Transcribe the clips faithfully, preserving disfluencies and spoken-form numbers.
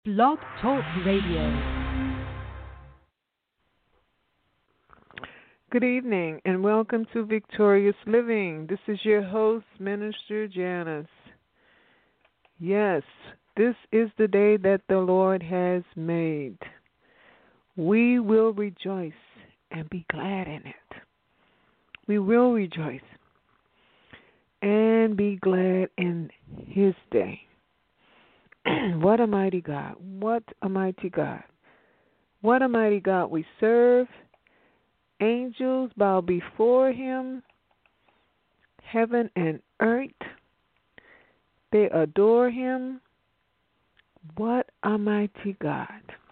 Blog Talk Radio. Good evening and welcome to Victorious Living. This is your host, Minister Janice. Yes, this is the day that the Lord has made. We will rejoice and be glad in it. We will rejoice and be glad in His day. What a mighty God. What a mighty God. What a mighty God we serve. Angels bow before Him. Heaven and earth, they adore Him. What a mighty God.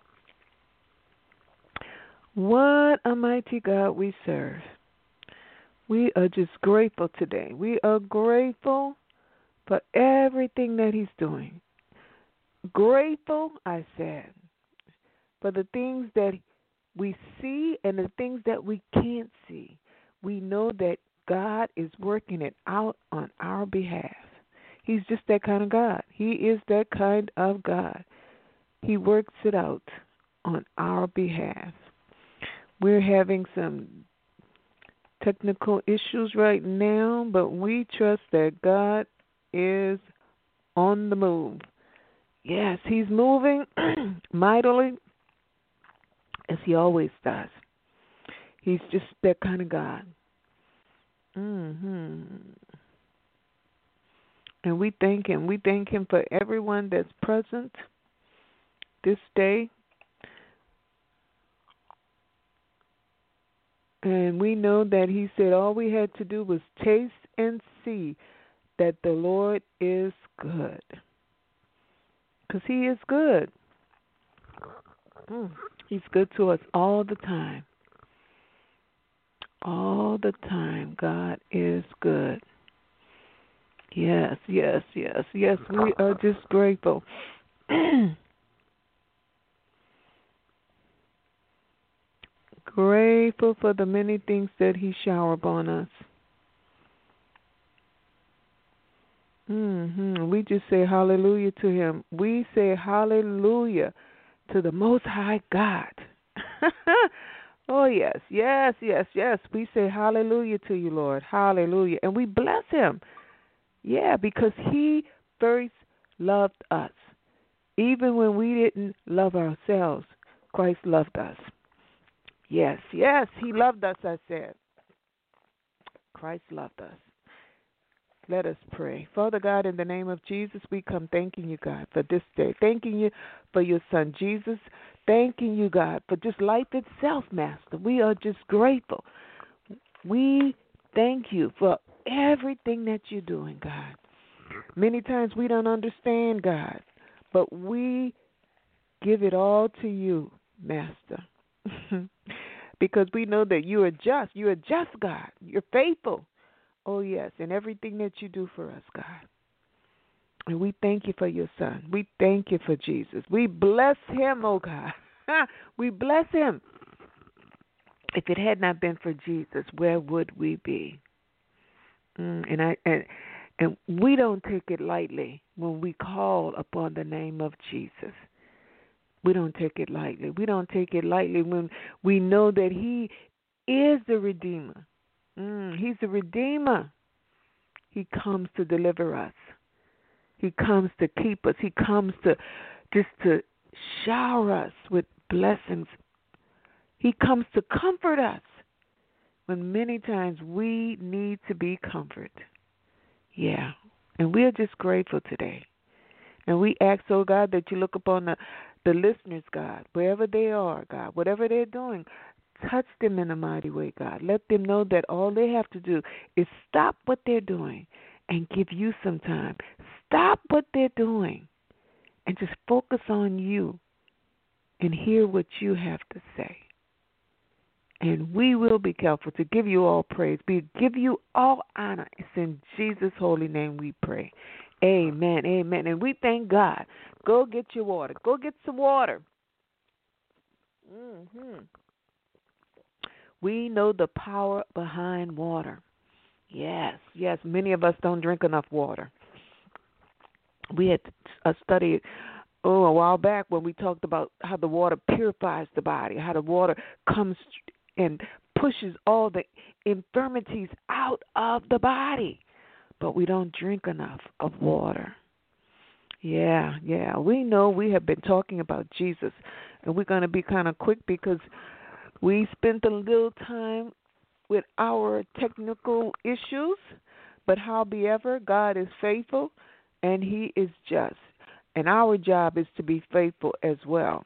What a mighty God we serve. We are just grateful today. We are grateful for everything that He's doing. Grateful, I said, for the things that we see and the things that we can't see. We know that God is working it out on our behalf. He's just that kind of God. He is that kind of God. He works it out on our behalf. We're having some technical issues right now, but we trust that God is on the move. Yes, He's moving mightily as He always does. He's just that kind of God. Mm-hmm. And we thank Him. We thank Him for everyone that's present this day. And we know that He said all we had to do was taste and see that the Lord is good. Because He is good. Mm. He's good to us all the time. All the time, God is good. Yes, yes, yes, yes. We are just grateful. Grateful for the many things that He showered upon us. Mm-hmm. We just say hallelujah to Him. We say hallelujah to the Most High God. Oh, yes, yes, yes, yes. We say hallelujah to you, Lord. Hallelujah. And we bless Him. Yeah, because He first loved us. Even when we didn't love ourselves, Christ loved us. Yes, yes, He loved us, I said. Christ loved us. Let us pray. Father God, in the name of Jesus, we come thanking you, God, for this day. Thanking you for your Son, Jesus. Thanking you, God, for just life itself, Master. We are just grateful. We thank you for everything that you're doing, God. Many times we don't understand, God, but we give it all to you, Master. Because we know that you are just. You are just, God. You're faithful. Oh, yes, and everything that you do for us, God. And we thank you for your Son. We thank you for Jesus. We bless Him, oh, God. We bless Him. If it had not been for Jesus, where would we be? Mm, and I and and we don't take it lightly when we call upon the name of Jesus. We don't take it lightly. We don't take it lightly when we know that He is the Redeemer. Mm, he's the Redeemer. He comes to deliver us. He comes to keep us. He comes to just to shower us with blessings. He comes to comfort us when many times we need to be comforted. Yeah, and we're just grateful today. And we ask, oh God, that you look upon the, the listeners, God, wherever they are, God, whatever they're doing. Touch them in a mighty way, God. Let them know that all they have to do is stop what they're doing and give you some time. Stop what they're doing and just focus on you and hear what you have to say. And we will be careful to give you all praise. We give you all honor. It's in Jesus' holy name we pray. Amen, amen. And we thank God. Go get your water. Go get some water. Mm-hmm. We know the power behind water. Yes, yes. Many of us don't drink enough water. We had uh, studied oh, a while back when we talked about how the water purifies the body, how the water comes and pushes all the infirmities out of the body. But we don't drink enough of water. Yeah, yeah. We know we have been talking about Jesus, and we're going to be kind of quick because we spent a little time with our technical issues. But howbeit, God is faithful, and He is just. And our job is to be faithful as well.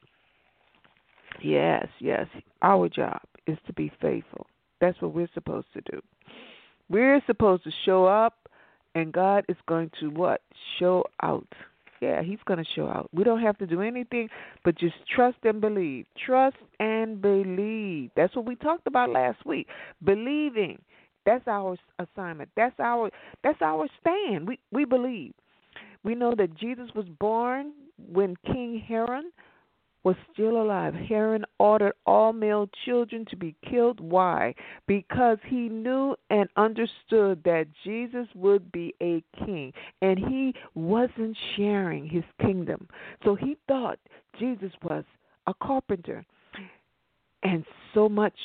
Yes, yes. Our job is to be faithful. That's what we're supposed to do. We're supposed to show up, and God is going to what? Show out. Yeah, He's going to show out. We don't have to do anything but just trust and believe. Trust and believe. That's what we talked about last week. Believing. That's our assignment. That's our that's our stand. We we believe. We know that Jesus was born when King Herod was still alive. Herod ordered all male children to be killed. Why? Because he knew and understood that Jesus would be a king, and he wasn't sharing his kingdom. So he thought Jesus was a carpenter, and so much,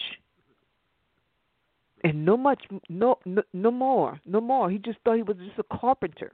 and no much, no, no, no more, no more. He just thought he was just a carpenter.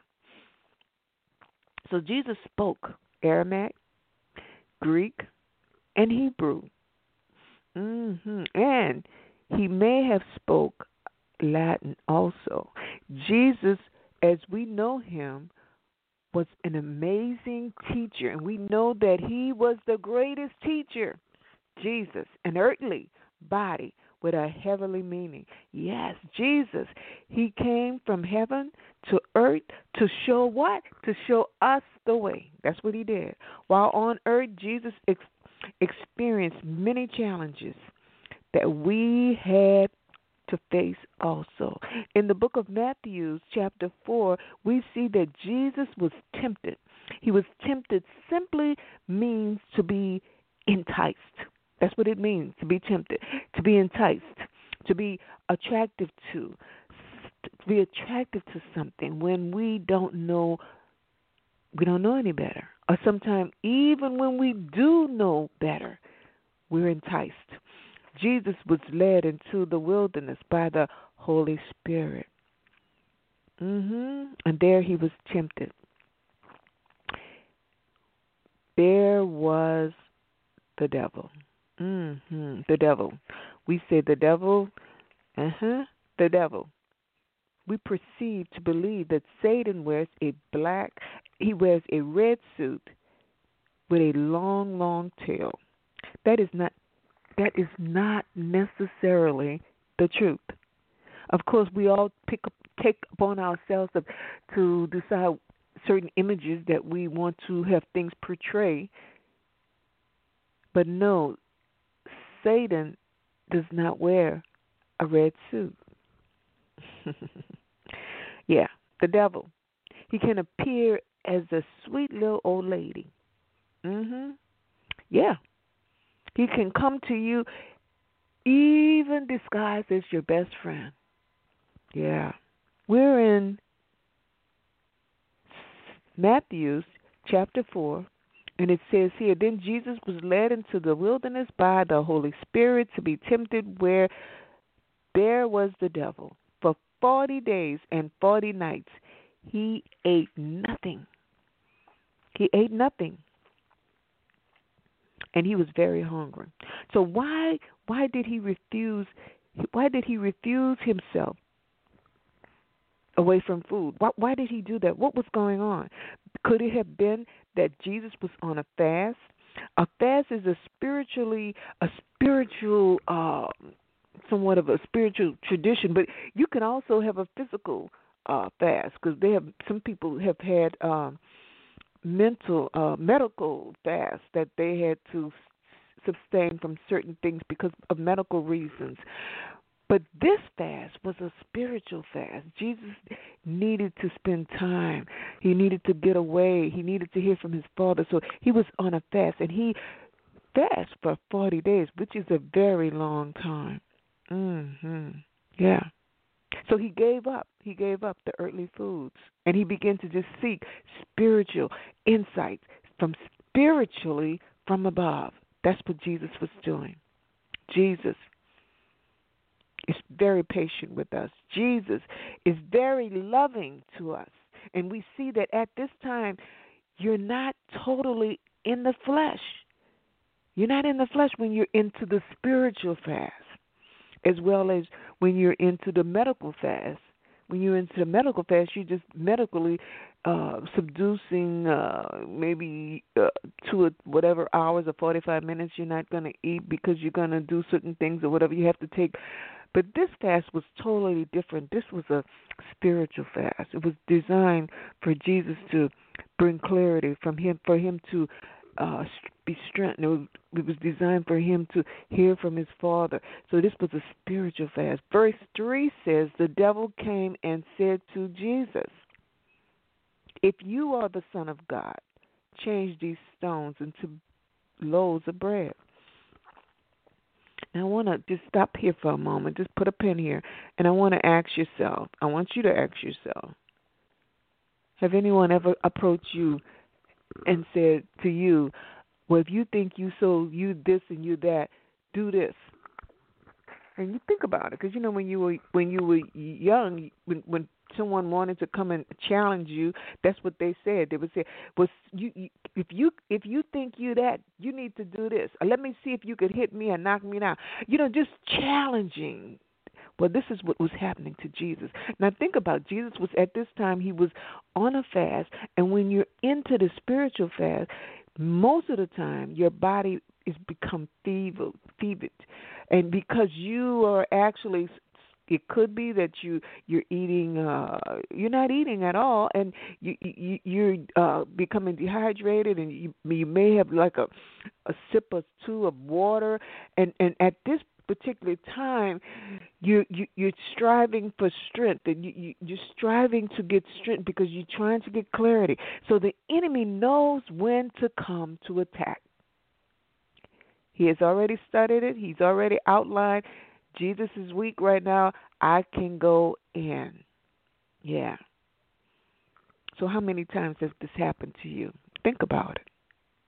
So Jesus spoke Aramaic, Greek, and Hebrew. Mm-hmm. And he may have spoke Latin also. Jesus, as we know him, was an amazing teacher, and we know that he was the greatest teacher. Jesus, an earthly body with a heavenly meaning. Yes, Jesus, he came from heaven to earth to show what? To show us the way. That's what he did. While on earth, Jesus ex- experienced many challenges that we had to face also. In the book of Matthew, chapter four, we see that Jesus was tempted. He was tempted simply means to be enticed. That's what it means, to be tempted, to be enticed, to be attractive to, to be attractive to something when we don't know, we don't know any better. Or sometimes even when we do know better, we're enticed. Jesus was led into the wilderness by the Holy Spirit. Mm-hmm. And there he was tempted. There was the devil. Mm-hmm. The devil. We say the devil, uh-huh, the devil. We perceive to believe that Satan wears a black, he wears a red suit with a long, long tail. That is not, that is not necessarily the truth. Of course, we all pick up, take upon ourselves to, to decide certain images that we want to have things portray. But no, Satan does not wear a red suit. Yeah, the devil. He can appear as a sweet little old lady. Mhm. Yeah. He can come to you even disguised as your best friend. Yeah. We're in Matthew chapter four, and it says here, then Jesus was led into the wilderness by the Holy Spirit to be tempted where there was the devil. For forty days and forty nights he ate nothing. He ate nothing. And he was very hungry. So why why did he refuse why did he refuse himself away from food? Why, why did he do that? What was going on? Could it have been that Jesus was on a fast? A fast is a spiritually a spiritual uh, somewhat of a spiritual tradition, but you can also have a physical uh, fast because they have some people have had um, mental uh, medical fast that they had to sustain from certain things because of medical reasons. But this fast was a spiritual fast. Jesus needed to spend time. He needed to get away. He needed to hear from his Father. So he was on a fast, and he fasted for forty days, which is a very long time. Mm-hmm. Yeah. So he gave up. He gave up the earthly foods, and he began to just seek spiritual insights, from spiritually from above. That's what Jesus was doing. Jesus is very patient with us. Jesus is very loving to us. And we see that at this time, you're not totally in the flesh. You're not in the flesh when you're into the spiritual fast, as well as when you're into the medical fast. When you're into the medical fast, you're just medically uh, subducing uh, maybe uh, two or whatever hours or forty-five minutes. You're not going to eat because you're going to do certain things or whatever you have to take. But this fast was totally different. This was a spiritual fast. It was designed for Jesus to bring clarity from him, for him to uh, be strengthened. It was, it was designed for him to hear from his Father. So this was a spiritual fast. Verse three says, the devil came and said to Jesus, if you are the Son of God, change these stones into loaves of bread. Now I want to just stop here for a moment, just put a pin here, and I want to ask yourself, I want you to ask yourself, have anyone ever approached you and said to you, well, if you think you so, you this and you that, do this. And you think about it, because you know when you were when you were young, when when someone wanted to come and challenge you, that's what they said. They would say, "Well, you, you if you if you think you that, you need to do this. Or let me see if you could hit me and knock me down." You know, just challenging. Well, this is what was happening to Jesus. Now think about it. Jesus was at this time, he was on a fast, and when you're into the spiritual fast, most of the time your body is become fevered, fevered, and because you are actually, it could be that you you're eating, uh, you're not eating at all, and you, you you're uh, becoming dehydrated, and you you may have like a a sip or two of water, and and at this particular time, you, you you're striving for strength, and you, you you're striving to get strength because you're trying to get clarity. So the enemy knows when to come to attack. He has already studied it. He's already outlined. Jesus is weak right now. I can go in. Yeah. So how many times has this happened to you? Think about it.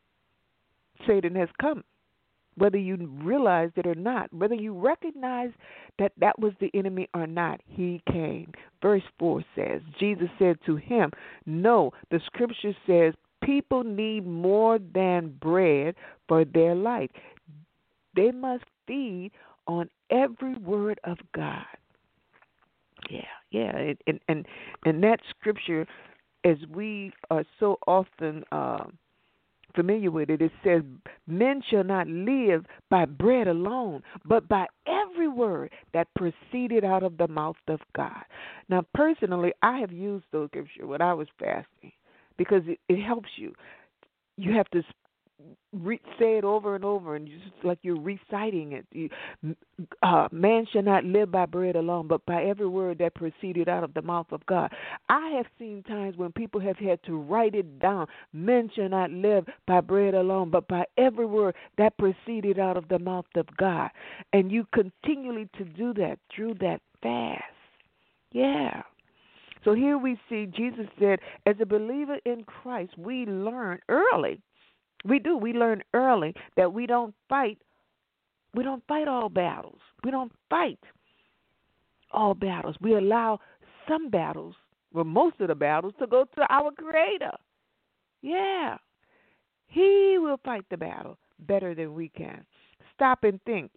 Satan has come. Whether you realize it or not, whether you recognize that that was the enemy or not, he came. Verse four says, Jesus said to him, no, the scripture says people need more than bread for their life. They must feed on every word of God. Yeah, yeah. And, and, and that scripture, as we are so often uh, familiar with it, it says, men shall not live by bread alone, but by every word that proceeded out of the mouth of God. Now, personally, I have used those scriptures when I was fasting because it, it helps you. You have to re- say it over and over, and just like you're reciting it. You, uh, man shall not live by bread alone, but by every word that proceeded out of the mouth of God. I have seen times when people have had to write it down. Men shall not live by bread alone, but by every word that proceeded out of the mouth of God. And you continually to do that through that fast. Yeah. So here we see Jesus said, as a believer in Christ, we learn early. We do. We learn early that we don't fight. We don't fight all battles. We don't fight all battles. We allow some battles, well, most of the battles, to go to our Creator. Yeah. He will fight the battle better than we can. Stop and think.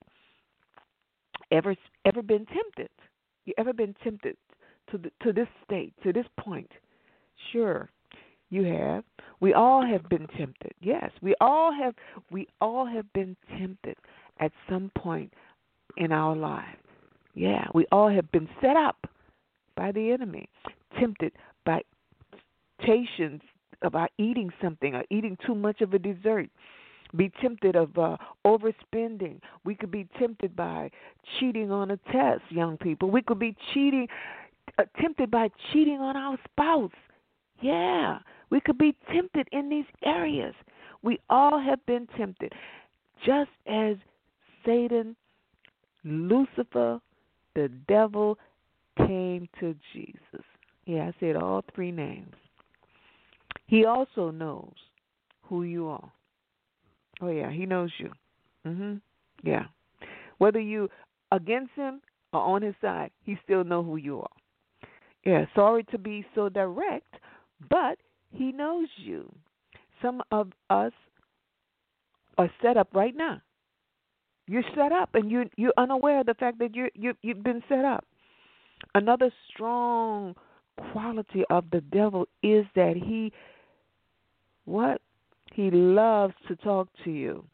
Ever, ever been tempted? You ever been tempted to the, to this state, to this point? Sure. You have. We all have been tempted. Yes, we all have. We all have been tempted at some point in our life. Yeah, we all have been set up by the enemy, tempted by temptations about eating something or eating too much of a dessert. Be tempted of uh, overspending. We could be tempted by cheating on a test, young people. We could be cheating, uh, tempted by cheating on our spouse. Yeah, we could be tempted in these areas. We all have been tempted. Just as Satan, Lucifer, the devil came to Jesus. Yeah, I said all three names. He also knows who you are. Oh, yeah, he knows you. Mhm. Yeah. Whether you against him or on his side, he still know who you are. Yeah, sorry to be so direct, but he knows you. Some of us are set up right now. You're set up, and you you're unaware of the fact that you you you've been set up. Another strong quality of the devil is that he what he loves to talk to you.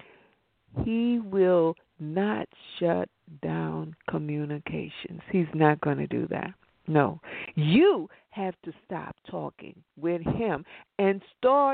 He will not shut down communications. He's not going to do that. No. You have to stop talking with him and start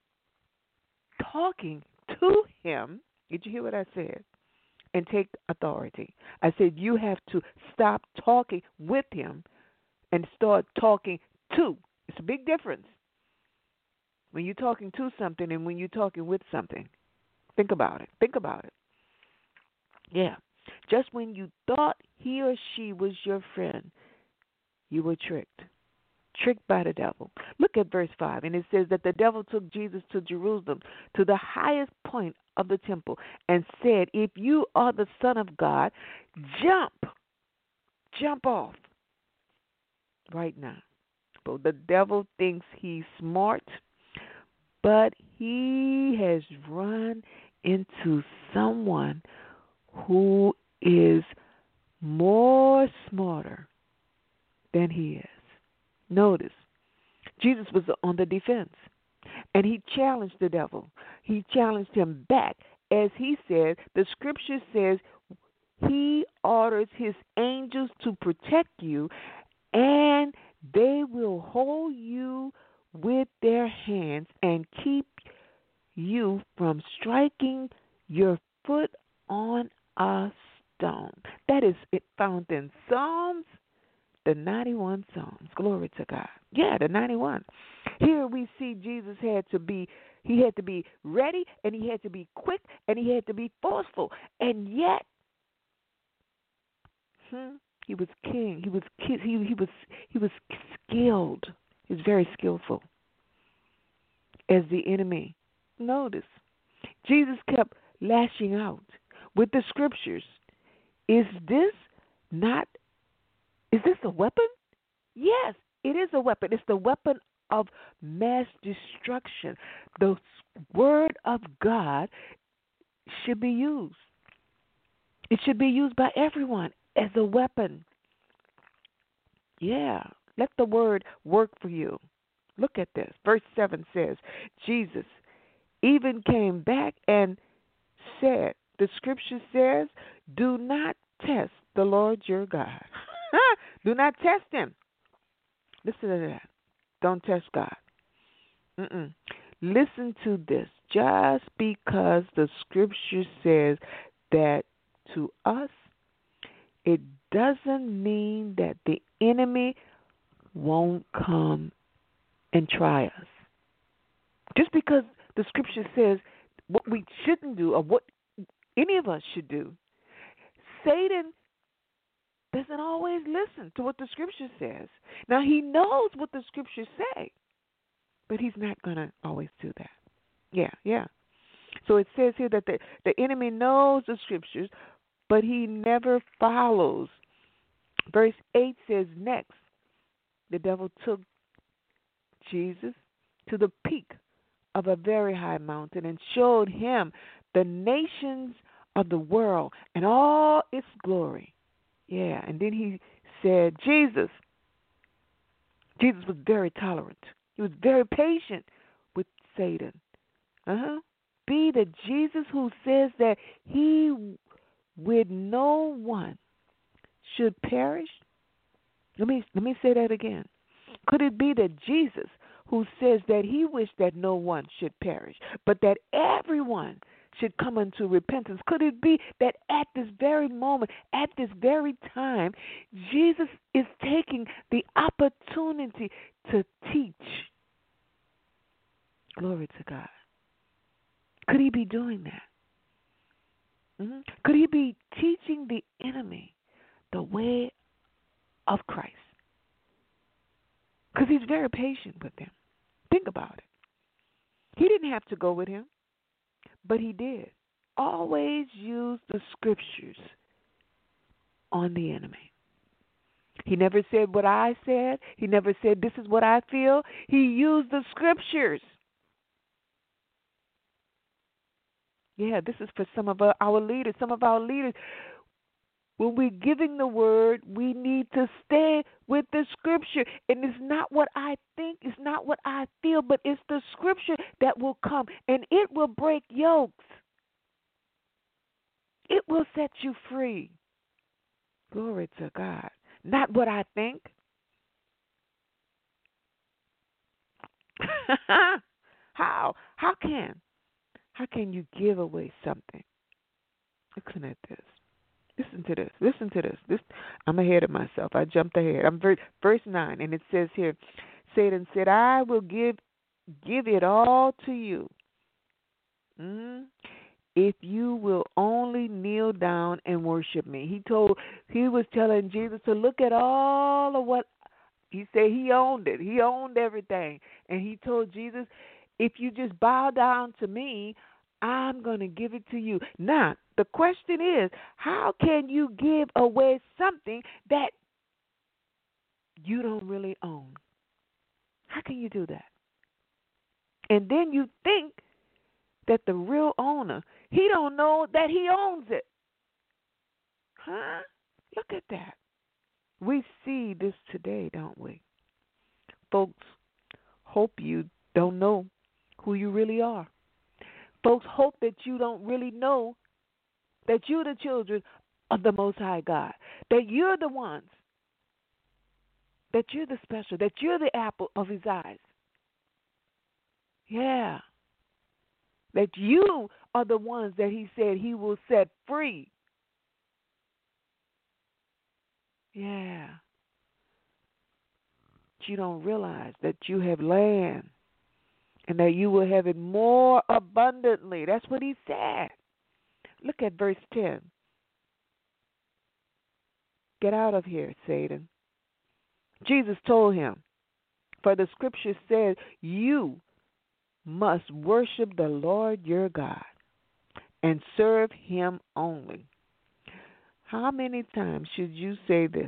talking to him. Did you hear what I said? And take authority. I said you have to stop talking with him and start talking to. It's a big difference when you're talking to something and when you're talking with something. Think about it. Think about it. Yeah. Just when you thought he or she was your friend, you were tricked. Tricked by the devil. Look at verse five, and it says that the devil took Jesus to Jerusalem, to the highest point of the temple, and said, if you are the Son of God, jump. Jump off right now. But the devil thinks he's smart, but he has run into someone who is more smarter than he is. Notice, Jesus was on the defense, and he challenged the devil. He challenged him back. As he said, the scripture says he orders his angels to protect you, and they will hold you with their hands and keep you from striking your foot on a stone. That is it found in Psalms, the ninety-one Psalms. Glory to God. Yeah, the ninety-one. Here we see Jesus had to be, he had to be ready, and he had to be quick, and he had to be forceful. And yet, hmm, he was king. He was he, he was he was skilled. He was very skillful as the enemy. Notice, Jesus kept lashing out with the scriptures. Is this not, is this a weapon? Yes, it is a weapon. It's the weapon of mass destruction. The word of God should be used. It should be used by everyone as a weapon. Yeah, let the word work for you. Look at this. Verse seven says, Jesus even came back and said, the scripture says, do not test the Lord your God. Do not test him. Listen to that. Don't test God. Mm-mm. Listen to this. Just because the scripture says that to us, it doesn't mean that the enemy won't come and try us. Just because the scripture says what we shouldn't do or what any of us should do, Satan doesn't always listen to what the scripture says. Now, he knows what the scriptures say, but he's not going to always do that. Yeah, yeah. So it says here that the, the enemy knows the scriptures, but he never follows. Verse eight says, next, the devil took Jesus to the peak of a very high mountain and showed him the nations of the world and all its glory. Yeah, and then he said, Jesus. Jesus was very tolerant. He was very patient with Satan. Uh-huh. Be the Jesus who says that he with no one should perish. Let me let me say that again. Could it be that Jesus who says that he wished that no one should perish, but that everyone should come unto repentance? Could it be that at this very moment, at this very time, Jesus is taking the opportunity to teach? Glory to God. Could he be doing that? Mm-hmm. Could he be teaching the enemy the way of Christ? Because he's very patient with them. Think about it. He didn't have to go with him, but he did. Always use the scriptures on the enemy. He never said what I said. He never said this is what I feel. He used the scriptures. Yeah, this is for some of our, our leaders. Some of our leaders, when we're giving the word, we need to stay with the scripture. And it's not what I think, it's not what I feel, but it's the scripture that will come, and it will break yokes. It will set you free. Glory to God. Not what I think. How? How can? How can you give away something? Listen at this. Listen to this. Listen to this. This I'm ahead of myself. I jumped ahead. I'm verse, verse nine, and it says here, Satan said, "I will give give it all to you, mm, if you will only kneel down and worship me." He told. He was telling Jesus to look at all of what he said. He owned it. He owned everything, and he told Jesus, "If you just bow down to me, I'm going to give it to you." Now, the question is, how can you give away something that you don't really own? How can you do that? And then you think that the real owner, he don't know that he owns it. Huh? Look at that. We see this today, don't we? Folks hope you don't know who you really are. Folks hope that you don't really know that you're the children of the Most High God, that you're the ones, that you're the special, that you're the apple of his eyes. Yeah. That you are the ones that he said he will set free. Yeah. But you don't realize that you have land and that you will have it more abundantly. That's what he said. Look at verse ten. Get out of here, Satan. Jesus told him, for the scripture says, you must worship the Lord your God and serve him only. How many times should you say this?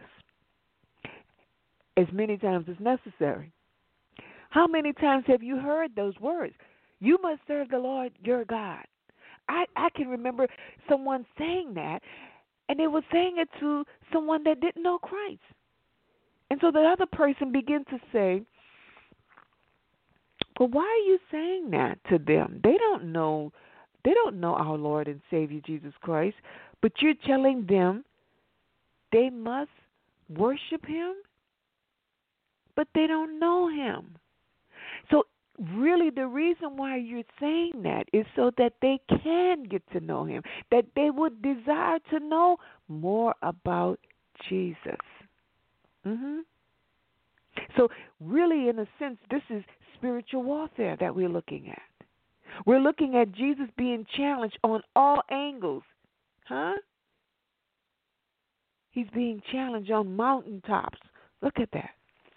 As many times as necessary. How many times have you heard those words? You must serve the Lord your God. I, I can remember someone saying that, and they were saying it to someone that didn't know Christ. And so the other person began to say, well, why are you saying that to them? They don't know they don't know our Lord and Savior Jesus Christ, but you're telling them they must worship him, but they don't know him. So really the reason why you're saying that is so that they can get to know him, that they would desire to know more about Jesus. Mm-hmm. So really, in a sense, this is spiritual warfare that we're looking at. We're looking at Jesus being challenged on all angles. Huh? He's being challenged on mountaintops. Look at that.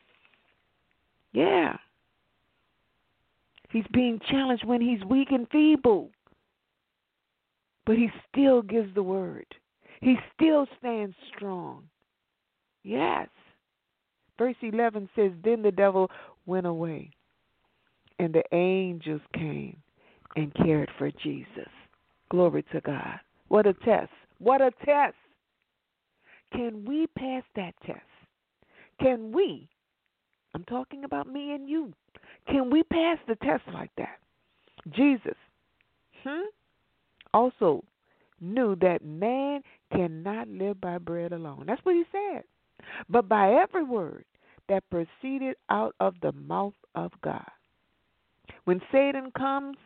Yeah. He's being challenged when he's weak and feeble. But he still gives the word. He still stands strong. Yes. Verse eleven says, then the devil went away, and the angels came and cared for Jesus. Glory to God. What a test. What a test. Can we pass that test? Can we? I'm talking about me and you. Can we pass the test like that? Jesus hmm, also knew that man cannot live by bread alone. That's what he said. But by every word that proceeded out of the mouth of God. When Satan comes,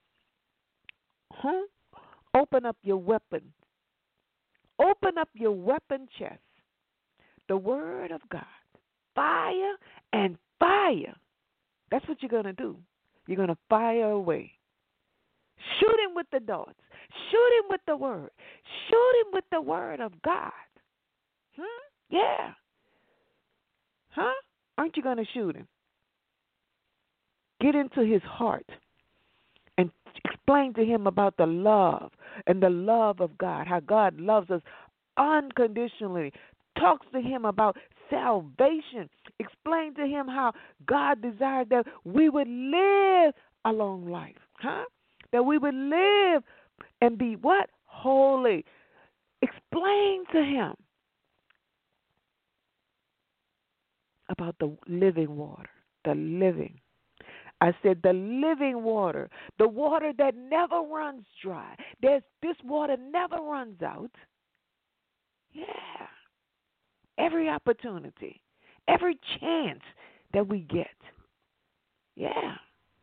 huh, open up your weapon. Open up your weapon chest. The word of God. Fire and fire. That's what you're going to do. You're going to fire away. Shoot him with the darts. Shoot him with the word. Shoot him with the word of God. Hmm? Yeah. Huh? Aren't you going to shoot him? Get into his heart. Explain to him about the love and the love of God, how God loves us unconditionally. Talks to him about salvation. Explain to him how God desired that we would live a long life, huh? That we would live and be what? Holy. Explain to him about the living water, the living. I said the living water, the water that never runs dry. There's, this water never runs out. Yeah. Every opportunity, every chance that we get. Yeah.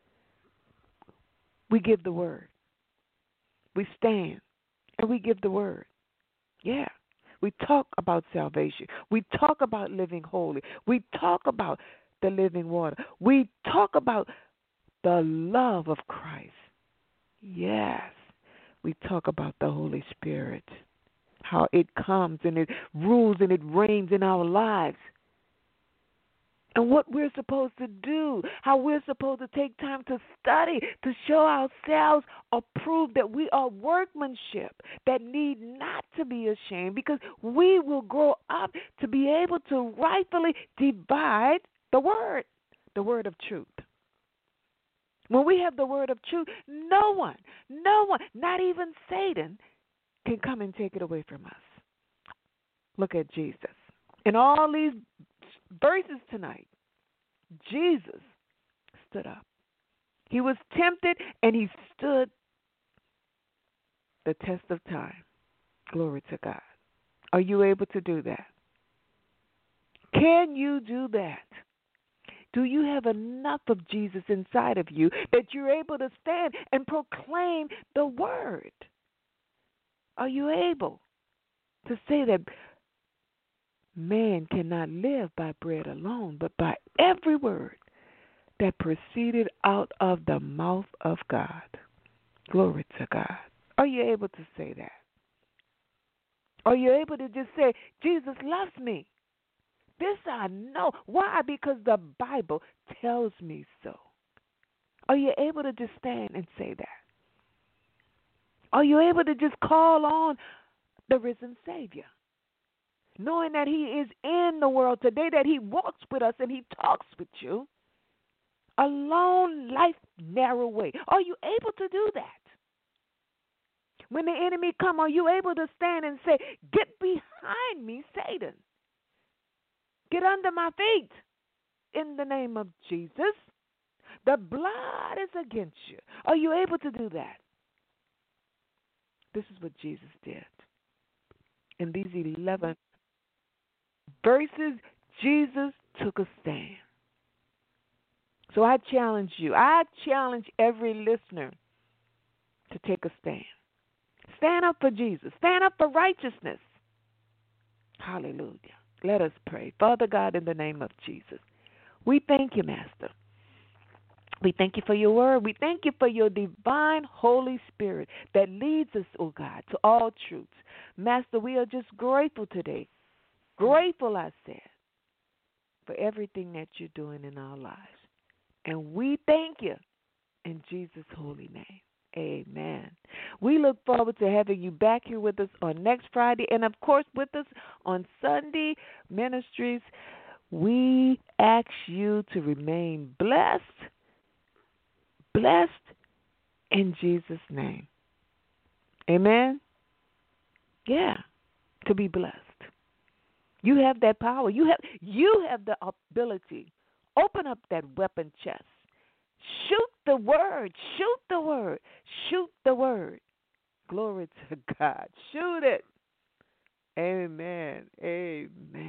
We give the word. We stand and we give the word. Yeah. We talk about salvation. We talk about living holy. We talk about the living water. We talk about the love of Christ. Yes. We talk about the Holy Spirit, how it comes and it rules and it reigns in our lives. And what we're supposed to do, how we're supposed to take time to study, to show ourselves approved, that we are workmanship that need not to be ashamed, because we will grow up to be able to rightfully divide the word, the word of truth. When we have the word of truth, no one, no one, not even Satan, can come and take it away from us. Look at Jesus. In all these verses tonight, Jesus stood up. He was tempted and he stood the test of time. Glory to God. Are you able to do that? Can you do that? Do you have enough of Jesus inside of you that you're able to stand and proclaim the word? Are you able to say that man cannot live by bread alone, but by every word that proceeded out of the mouth of God? Glory to God. Are you able to say that? Are you able to just say, Jesus loves me? This I know. Why? Because the Bible tells me so. Are you able to just stand and say that? Are you able to just call on the risen Savior, knowing that he is in the world today, that he walks with us and he talks with you? A lone life, narrow way. Are you able to do that? When the enemy come, are you able to stand and say, get behind me, Satan? Get under my feet in the name of Jesus. The blood is against you. Are you able to do that? This is what Jesus did. In these eleven verses, Jesus took a stand. So I challenge you. I challenge every listener to take a stand. Stand up for Jesus. Stand up for righteousness. Hallelujah. Let us pray. Father God, in the name of Jesus, we thank you, Master. We thank you for your word. We thank you for your divine Holy Spirit that leads us, oh God, to all truths. Master, we are just grateful today. Grateful, I said, for everything that you're doing in our lives. And we thank you in Jesus' holy name. Amen. We look forward to having you back here with us on next Friday, and of course with us on Sunday Ministries. We ask you to remain blessed, blessed in Jesus' name. Amen. Yeah, to be blessed. You have that power. You have you have the ability. Open up that weapon chest. Shoot the word. Shoot the word. Shoot the word. Glory to God. Shoot it. Amen. Amen.